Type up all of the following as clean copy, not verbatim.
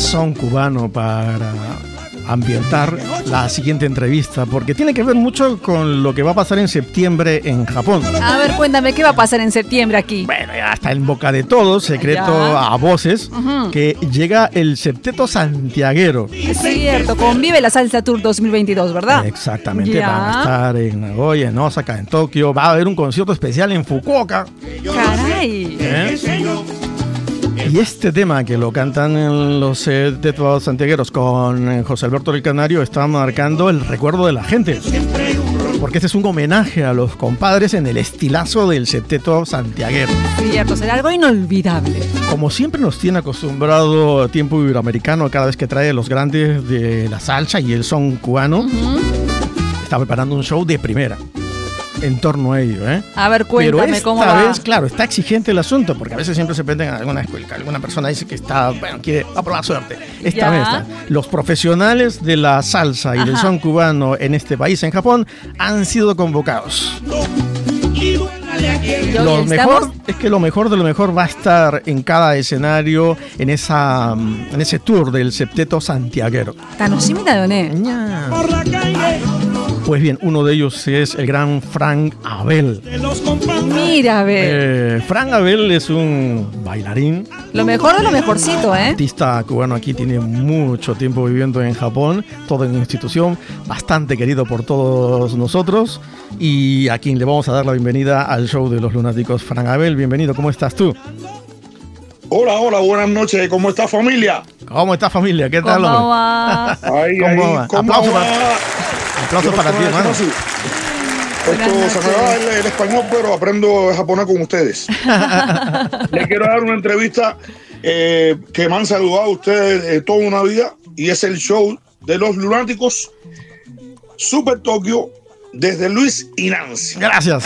son cubano para ambientar la siguiente entrevista, porque tiene que ver mucho con lo que va a pasar en septiembre en Japón. A ver, cuéntame, ¿qué va a pasar en septiembre aquí? Bueno, ya está en boca de todos, secreto a voces, que llega el Septeto Santiaguero. Es cierto, convive la Salsa Tour 2022, ¿verdad? Exactamente, van a estar en Nagoya, en Osaka, en Tokio, va a haber un concierto especial en Fukuoka. ¡Caray! Y este tema que lo cantan en los Septetos Santiagueros con José Alberto del Canario está marcando el recuerdo de la gente. Porque este es un homenaje a los compadres en el estilazo del Septeto Santiaguero. Cierto, será algo inolvidable. Como siempre nos tiene acostumbrado Tiempo Iberoamericano cada vez que trae los grandes de la salsa y el son cubano, está preparando un show de primera en torno a ello, ¿eh? A ver, cuéntame cómo va. Pero esta vez, claro, está exigente el asunto, porque a veces siempre se prenden a alguna escuela, alguna persona dice que está, bueno, quiere a probar suerte. Esta vez está. Los profesionales de la salsa y del son cubano en este país, en Japón, han sido convocados. Lo mejor es que lo mejor de lo mejor va a estar en cada escenario en ese tour del Septeto Santiaguero. Pues bien, uno de ellos es el gran Frank Abel. Mira, Abel. Frank Abel es un bailarín. Lo mejor de lo mejorcito, ¿eh? Artista cubano aquí, tiene mucho tiempo viviendo en Japón, todo en una institución, bastante querido por todos nosotros. Y a quien le vamos a dar la bienvenida al show de los lunáticos. Frank Abel, bienvenido, ¿cómo estás tú? Hola, buenas noches, ¿cómo está familia? ¿Cómo está familia? ¿Qué tal? ¿Cómo va? ¿Cómo va? Aplausos para ti, hermano. Esto se me va el español, pero aprendo japonés con ustedes. Le quiero dar una entrevista que me han saludado a ustedes toda una vida, y es el show de los lunáticos Super Tokio desde Luis y Nancy. Gracias.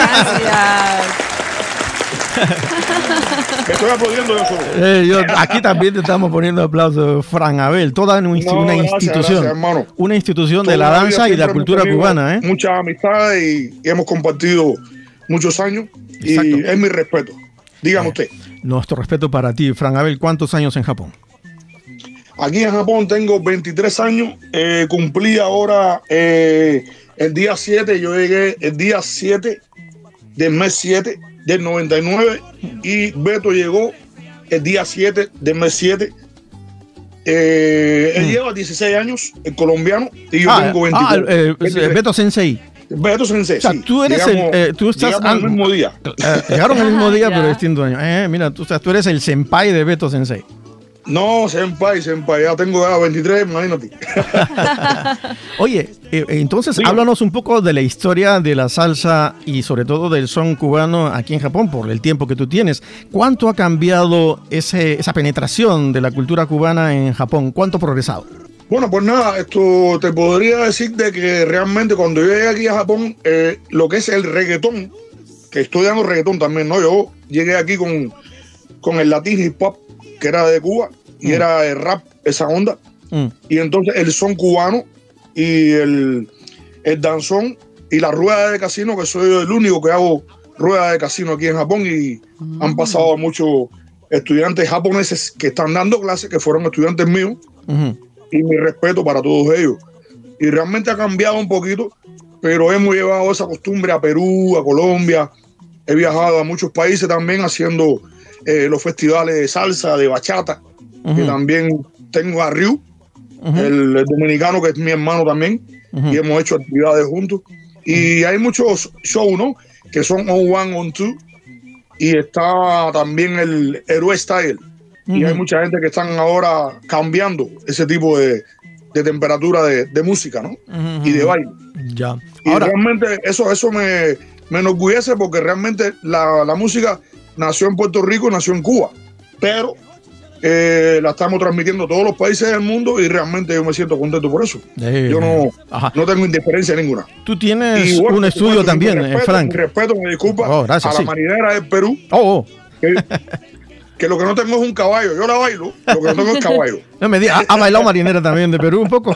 Estoy aplaudiendo yo solo. Aquí también te estamos poniendo aplausos, Frank Abel. Toda una institución, gracias, una institución de la danza y de la cultura cubana, ¿eh? Muchas amistades y hemos compartido muchos años. Exacto. Y es mi respeto. Dígame usted. Nuestro respeto para ti, Frank Abel. ¿Cuántos años en Japón? Aquí en Japón tengo 23 años. Cumplí ahora el día 7. Yo llegué el día 7 del mes 7 del 99 y Beto llegó el día 7 del mes 7. Él lleva 16 años, el colombiano, y yo tengo 23. Beto Sensei. Beto Sensei, o sea, sí. tú eres tú estás el mismo día. Llegaron el mismo día, pero distinto año. Mira, tú eres el senpai de Beto Sensei. No, senpai, ya tengo 23, imagínate. Oye, entonces háblanos un poco de la historia de la salsa y sobre todo del son cubano aquí en Japón, por el tiempo que tú tienes. ¿Cuánto ha cambiado esa penetración de la cultura cubana en Japón? ¿Cuánto ha progresado? Bueno, pues nada, esto te podría decir de que realmente cuando yo llegué aquí a Japón, lo que es el reggaetón, que estoy dando reggaetón también, ¿no? Yo llegué aquí con el latín hip hop, que era de Cuba, y era el rap, esa onda. Y entonces el son cubano y el danzón y la rueda de casino, que soy el único que hago rueda de casino aquí en Japón, y han pasado muchos estudiantes japoneses que están dando clases, que fueron estudiantes míos, y mi respeto para todos ellos. Y realmente ha cambiado un poquito, pero hemos llevado esa costumbre a Perú, a Colombia. He viajado a muchos países también haciendo los festivales de salsa, de bachata, que también tengo a Ryu, el dominicano, que es mi hermano también, y hemos hecho actividades juntos. Y hay muchos shows, ¿no? Que son on one, on two, y está también el Héroe Style. Y hay mucha gente que están ahora cambiando ese tipo de temperatura de música, ¿no? Y de baile. Ya. Y realmente eso me enorgullece, porque realmente la música nació en Puerto Rico y nació en Cuba, pero la estamos transmitiendo a todos los países del mundo, y realmente yo me siento contento por eso. Yo no tengo indiferencia ninguna. Tú tienes un estudio también, Frank. Mi respeto, me disculpa, gracias, a la marinera del Perú. Que lo que no tengo es un caballo. Yo la bailo, lo que no tengo es caballo. No me digas, ¿ha bailado marinera también de Perú un poco?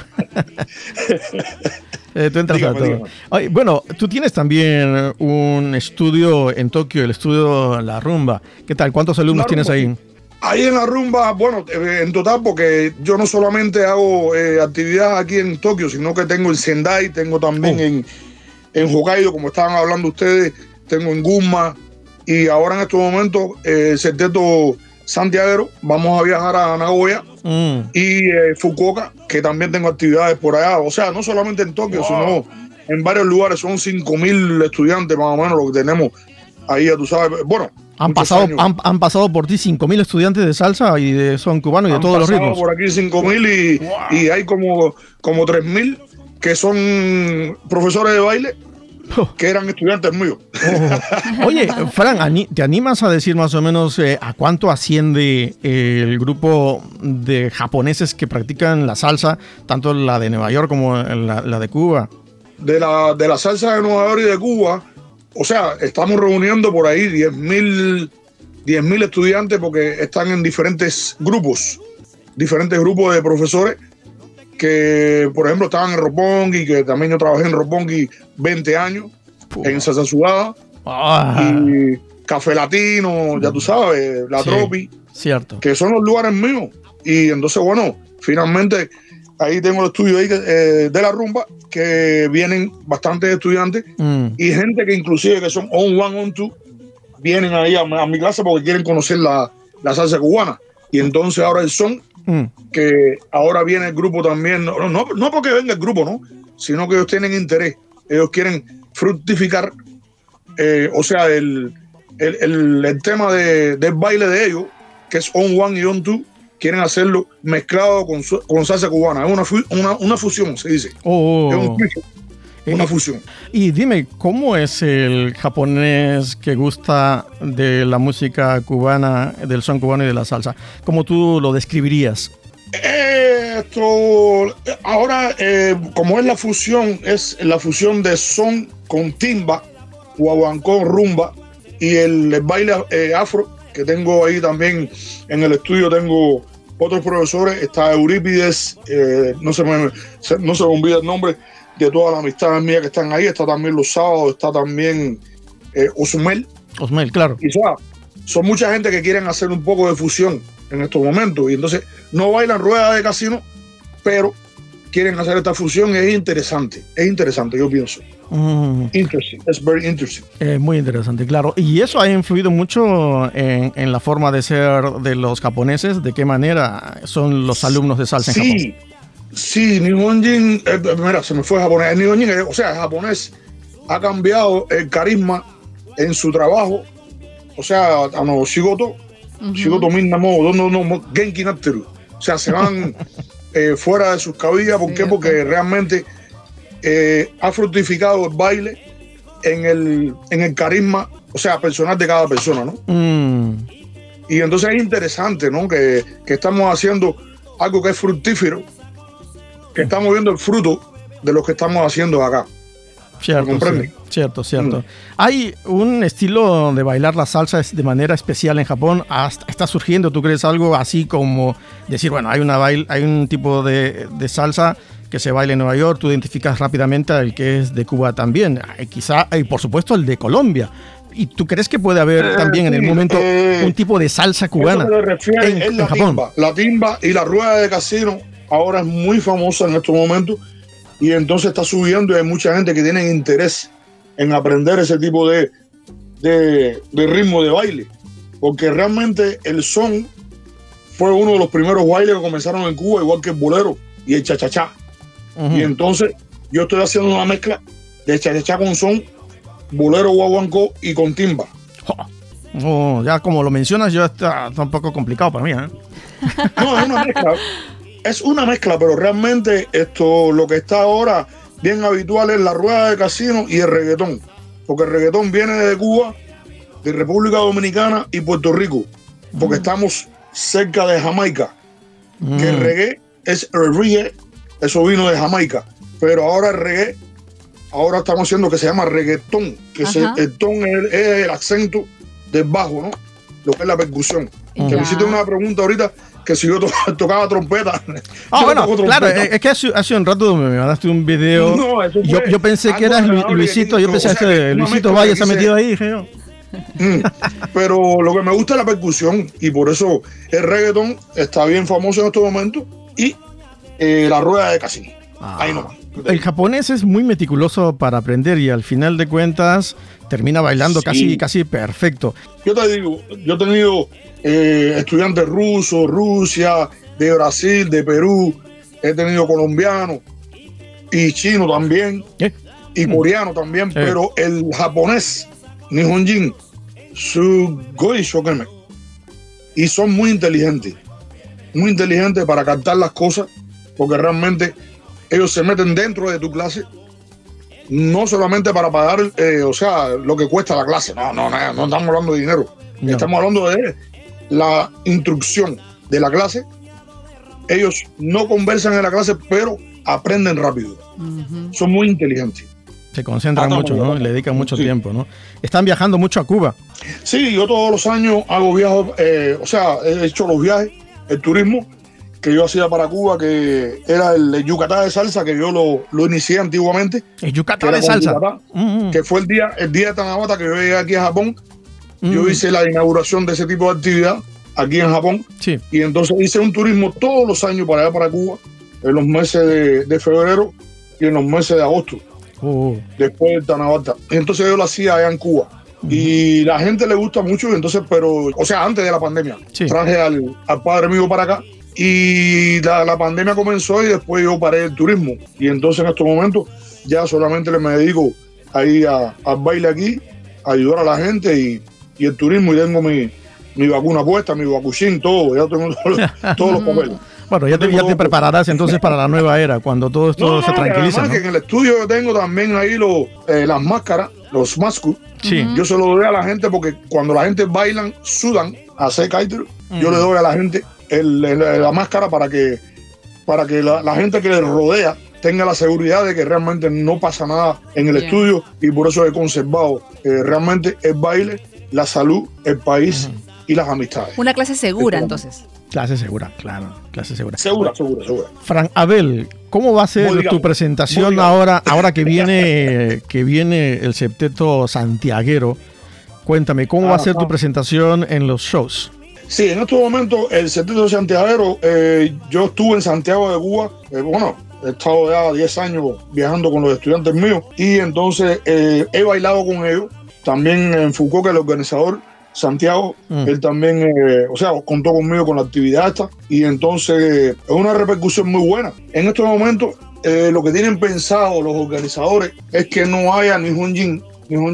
Tú entras a todo. Ay, bueno, tú tienes también un estudio en Tokio, el estudio La Rumba. ¿Qué tal? ¿Cuántos alumnos tienes ahí? Ahí en la rumba, bueno, en total, porque yo no solamente hago actividad aquí en Tokio, sino que tengo en Sendai, tengo también en Hokkaido, como estaban hablando ustedes, tengo en Gunma, y ahora en estos momentos, Septeto Santiago, vamos a viajar a Nagoya y Fukuoka, que también tengo actividades por allá. O sea, no solamente en Tokio, sino en varios lugares. Son 5.000 estudiantes más o menos lo que tenemos ahí, ya tú sabes. Bueno, han pasado por ti 5.000 estudiantes de salsa y de son cubano y de todos los ritmos. Han pasado por aquí 5.000 y hay como 3.000 que son profesores de baile que eran estudiantes míos. Oye, Fran, ¿te animas a decir más o menos a cuánto asciende el grupo de japoneses que practican la salsa, tanto la de Nueva York como la de Cuba? De la salsa de Nueva York y de Cuba, o sea, estamos reuniendo por ahí 10.000 estudiantes porque están en diferentes grupos de profesores que, por ejemplo, estaban en Roppongi, que también yo trabajé en Roppongi 20 años, en Salsa Sudada, y Café Latino, ya tú sabes, La Tropi, cierto, que son los lugares míos. Y entonces, bueno, finalmente ahí tengo el estudio ahí, de la rumba, que vienen bastantes estudiantes y gente que inclusive que son on one, on two, vienen ahí a mi clase porque quieren conocer la salsa cubana. Y entonces ahora el son, que ahora viene el grupo también, no porque venga el grupo, ¿no? Sino que ellos tienen interés, ellos quieren fructificar, o sea, el tema del baile de ellos, que es on one y on two, quieren hacerlo mezclado con salsa cubana. Es una fusión, se dice. Es una fusión. Y dime, ¿cómo es el japonés que gusta de la música cubana, del son cubano y de la salsa? ¿Cómo tú lo describirías? Ahora, como es la fusión de son con timba, guaguancó, rumba y el baile afro, que tengo ahí también en el estudio. Tengo otros profesores, está Eurípides, no se me olvida el nombre de todas las amistades mías que están ahí. Está también Los Sábados, está también Osmel, claro. Y son mucha gente que quieren hacer un poco de fusión en estos momentos, y entonces no bailan ruedas de casino, pero quieren hacer esta fusión. Es interesante, yo pienso. Interesting, it's very interesting. Muy interesante, claro. Y eso ha influido mucho en la forma de ser de los japoneses. ¿De qué manera son los alumnos de salsa en Japón? Sí, Nihonjin, mira, se me fue japonés. Nihonjin, o sea, el japonés ha cambiado el carisma en su trabajo. O sea, shigoto minna mo genki natteru. O sea, se van fuera de sus cabillas. ¿Por qué? Porque realmente ha fructificado el baile en el carisma, o sea, personal de cada persona, ¿no? Y entonces es interesante, ¿no? Que estamos haciendo algo que es fructífero, que estamos viendo el fruto de lo que estamos haciendo acá. Cierto. Hay un estilo de bailar la salsa de manera especial en Japón. ¿Está surgiendo, tú crees, algo así como decir, bueno, hay un tipo de salsa que se baila en Nueva York, tú identificas rápidamente el que es de Cuba también, quizá, y por supuesto el de Colombia? ¿Y tú crees que puede haber también en el momento un tipo de salsa cubana en Japón? La timba y la rueda de casino ahora es muy famosa en estos momentos, y entonces está subiendo y hay mucha gente que tiene interés en aprender ese tipo de ritmo de baile, porque realmente el son fue uno de los primeros bailes que comenzaron en Cuba, igual que el bolero y el cha-cha-cha. Y entonces yo estoy haciendo una mezcla de cha-cha-cha con son, bolero, guaguancó y con timba. Ya como lo mencionas, ya está un poco complicado para mí, ¿eh? No, es una mezcla, pero realmente lo que está ahora bien habitual es la rueda de casino y el reggaetón, porque el reggaetón viene de Cuba, de República Dominicana y Puerto Rico, porque estamos cerca de Jamaica, que el reggae es el reggae, eso vino de Jamaica, pero ahora el reggae, ahora estamos haciendo que se llama reggaetón, que el ton es el acento del bajo, ¿no? Lo que es la percusión. Que me hiciste una pregunta ahorita, que si yo tocaba trompeta. Bueno, claro, es que hace un rato me mandaste un video. Yo pensé que eras Luisito, yo pensé que Luisito Valle se ha metido ahí, dije yo. Pero lo que me gusta es la percusión y por eso el reggaetón está bien famoso en estos momentos y la rueda de casino. Ahí nomás. El japonés es muy meticuloso para aprender y al final de cuentas termina bailando casi perfecto. Yo te digo, yo he tenido estudiantes rusos, Rusia, de Brasil, de Perú, he tenido colombianos y chino también, y coreano también, pero el japonés, Nihonjin, Sugoi Shokeme, y son muy inteligentes para captar las cosas, porque realmente ellos se meten dentro de tu clase, no solamente para pagar, lo que cuesta la clase, no estamos hablando de dinero, estamos hablando de la instrucción de la clase. Ellos no conversan en la clase, pero aprenden rápido. Son muy inteligentes. Se concentran mucho, ¿no? Le dedican mucho tiempo, ¿no? Están viajando mucho a Cuba. Sí, yo todos los años hago viajes, he hecho los viajes, el turismo que yo hacía para Cuba, que era el Yucatán de salsa, que yo lo inicié antiguamente. El Yucatán de salsa. Yucatán, que fue el día de Tanabata que yo llegué aquí a Japón. Yo hice la inauguración de ese tipo de actividad aquí en Japón. Sí. Y entonces hice un turismo todos los años para allá, para Cuba, en los meses de febrero y en los meses de agosto. Después del Tanabata. Entonces yo lo hacía allá en Cuba. Y la gente le gusta mucho, entonces, antes de la pandemia, traje al padre mío para acá. Y la pandemia comenzó y después yo paré el turismo. Y entonces en estos momentos ya solamente me dedico ahí al baile aquí, a ayudar a la gente y el turismo. Y tengo mi vacuna puesta, mi vacuchín, todo. Ya tengo todos los papeles. Bueno, ya te prepararás entonces para la nueva era, cuando todo esto se tranquiliza. Que en el estudio yo tengo también ahí las máscaras, los mascos. Sí. Yo se lo doy a la gente porque cuando la gente bailan, sudan, hace kaiter, yo le doy a la gente la máscara para que la gente que le rodea tenga la seguridad de que realmente no pasa nada en el estudio, y por eso he conservado realmente el baile, la salud, el país y las amistades. Una clase segura, entonces. Clase segura, claro, clase segura. Segura. Frank Abel, ¿cómo va a ser tu presentación ahora que viene el septeto santiaguero? Cuéntame, ¿cómo va a ser tu presentación en los shows? Sí, en estos momentos el septeto santiaguero, yo estuve en Santiago de Cuba, he estado ya 10 años viajando con los estudiantes míos, y entonces he bailado con ellos. También en Foucault, que el organizador, Santiago, él también, contó conmigo con la actividad esta, y entonces es una repercusión muy buena. En estos momentos, lo que tienen pensado los organizadores es que no haya Nihonjin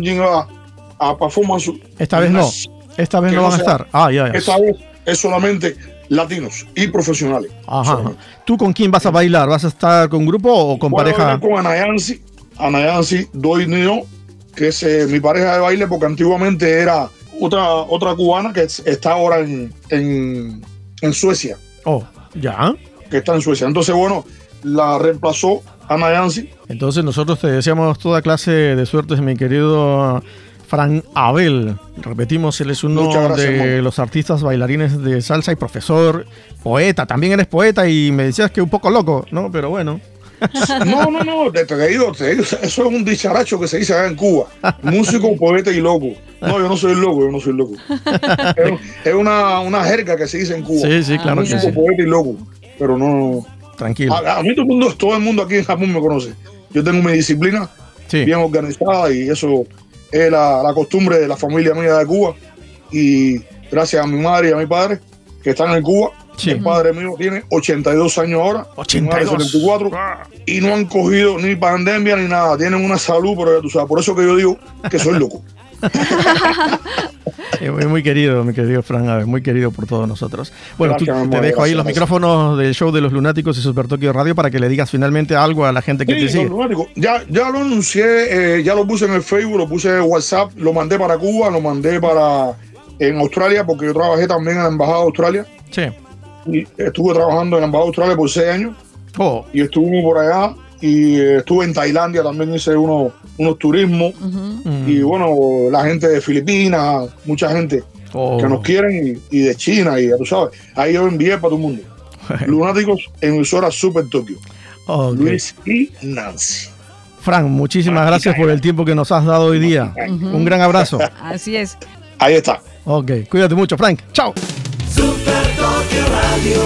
a performance. Esta vez no van a estar. Esta vez es solamente latinos y profesionales. Ajá. ¿Tú con quién vas a bailar? ¿Vas a estar con grupo o con pareja? Con Anayansi Doinio, que es mi pareja de baile, porque antiguamente era otra cubana que está ahora en Suecia. Oh, ya. Que está en Suecia. Entonces, la reemplazó Anayansi. Entonces nosotros te deseamos toda clase de suertes, mi querido Frank Abel. Repetimos, él es uno de los artistas bailarines de salsa y profesor, poeta. También eres poeta y me decías que un poco loco, ¿no? Pero bueno. No, te digo, eso es un dicharacho que se dice acá en Cuba. Músico, poeta y loco. No, yo no soy loco. Es una jerga que se dice en Cuba. Sí, claro. Músico, poeta y loco. Pero no. Tranquilo. A mí todo el mundo aquí en Japón me conoce. Yo tengo mi disciplina bien organizada, y eso es la costumbre de la familia mía de Cuba. Y gracias a mi madre y a mi padre que están en Cuba. Sí. El padre mío tiene 82 años ahora, 74, y no han cogido ni pandemia ni nada. Tienen una salud, pero ya tú sabes, por eso que yo digo que soy loco. Es muy querido, mi querido Frank Abel, muy querido por todos nosotros. Bueno, gracias, te dejo ahí los micrófonos del show de los Lunáticos y Super Tokio Radio para que le digas finalmente algo a la gente que te sigue. Ya lo anuncié, ya lo puse en el Facebook, lo puse en WhatsApp, lo mandé para Cuba, lo mandé en Australia, porque yo trabajé también en la Embajada de Australia. Sí. Y estuve trabajando en la Embajada de Australia por 6 años. Y estuve por allá, y estuve en Tailandia, también hice unos turismos. Y la gente de Filipinas, mucha gente que nos quieren, y de China, y ya tú sabes, ahí yo envié para todo el mundo. Lunáticos, emisora Super Tokio. Luis y Nancy. Frank, muchísimas gracias por el tiempo que nos has dado hoy día. Un gran abrazo. Así es. Ahí está. Ok, cuídate mucho, Frank. Chao. Super Tokio Radio.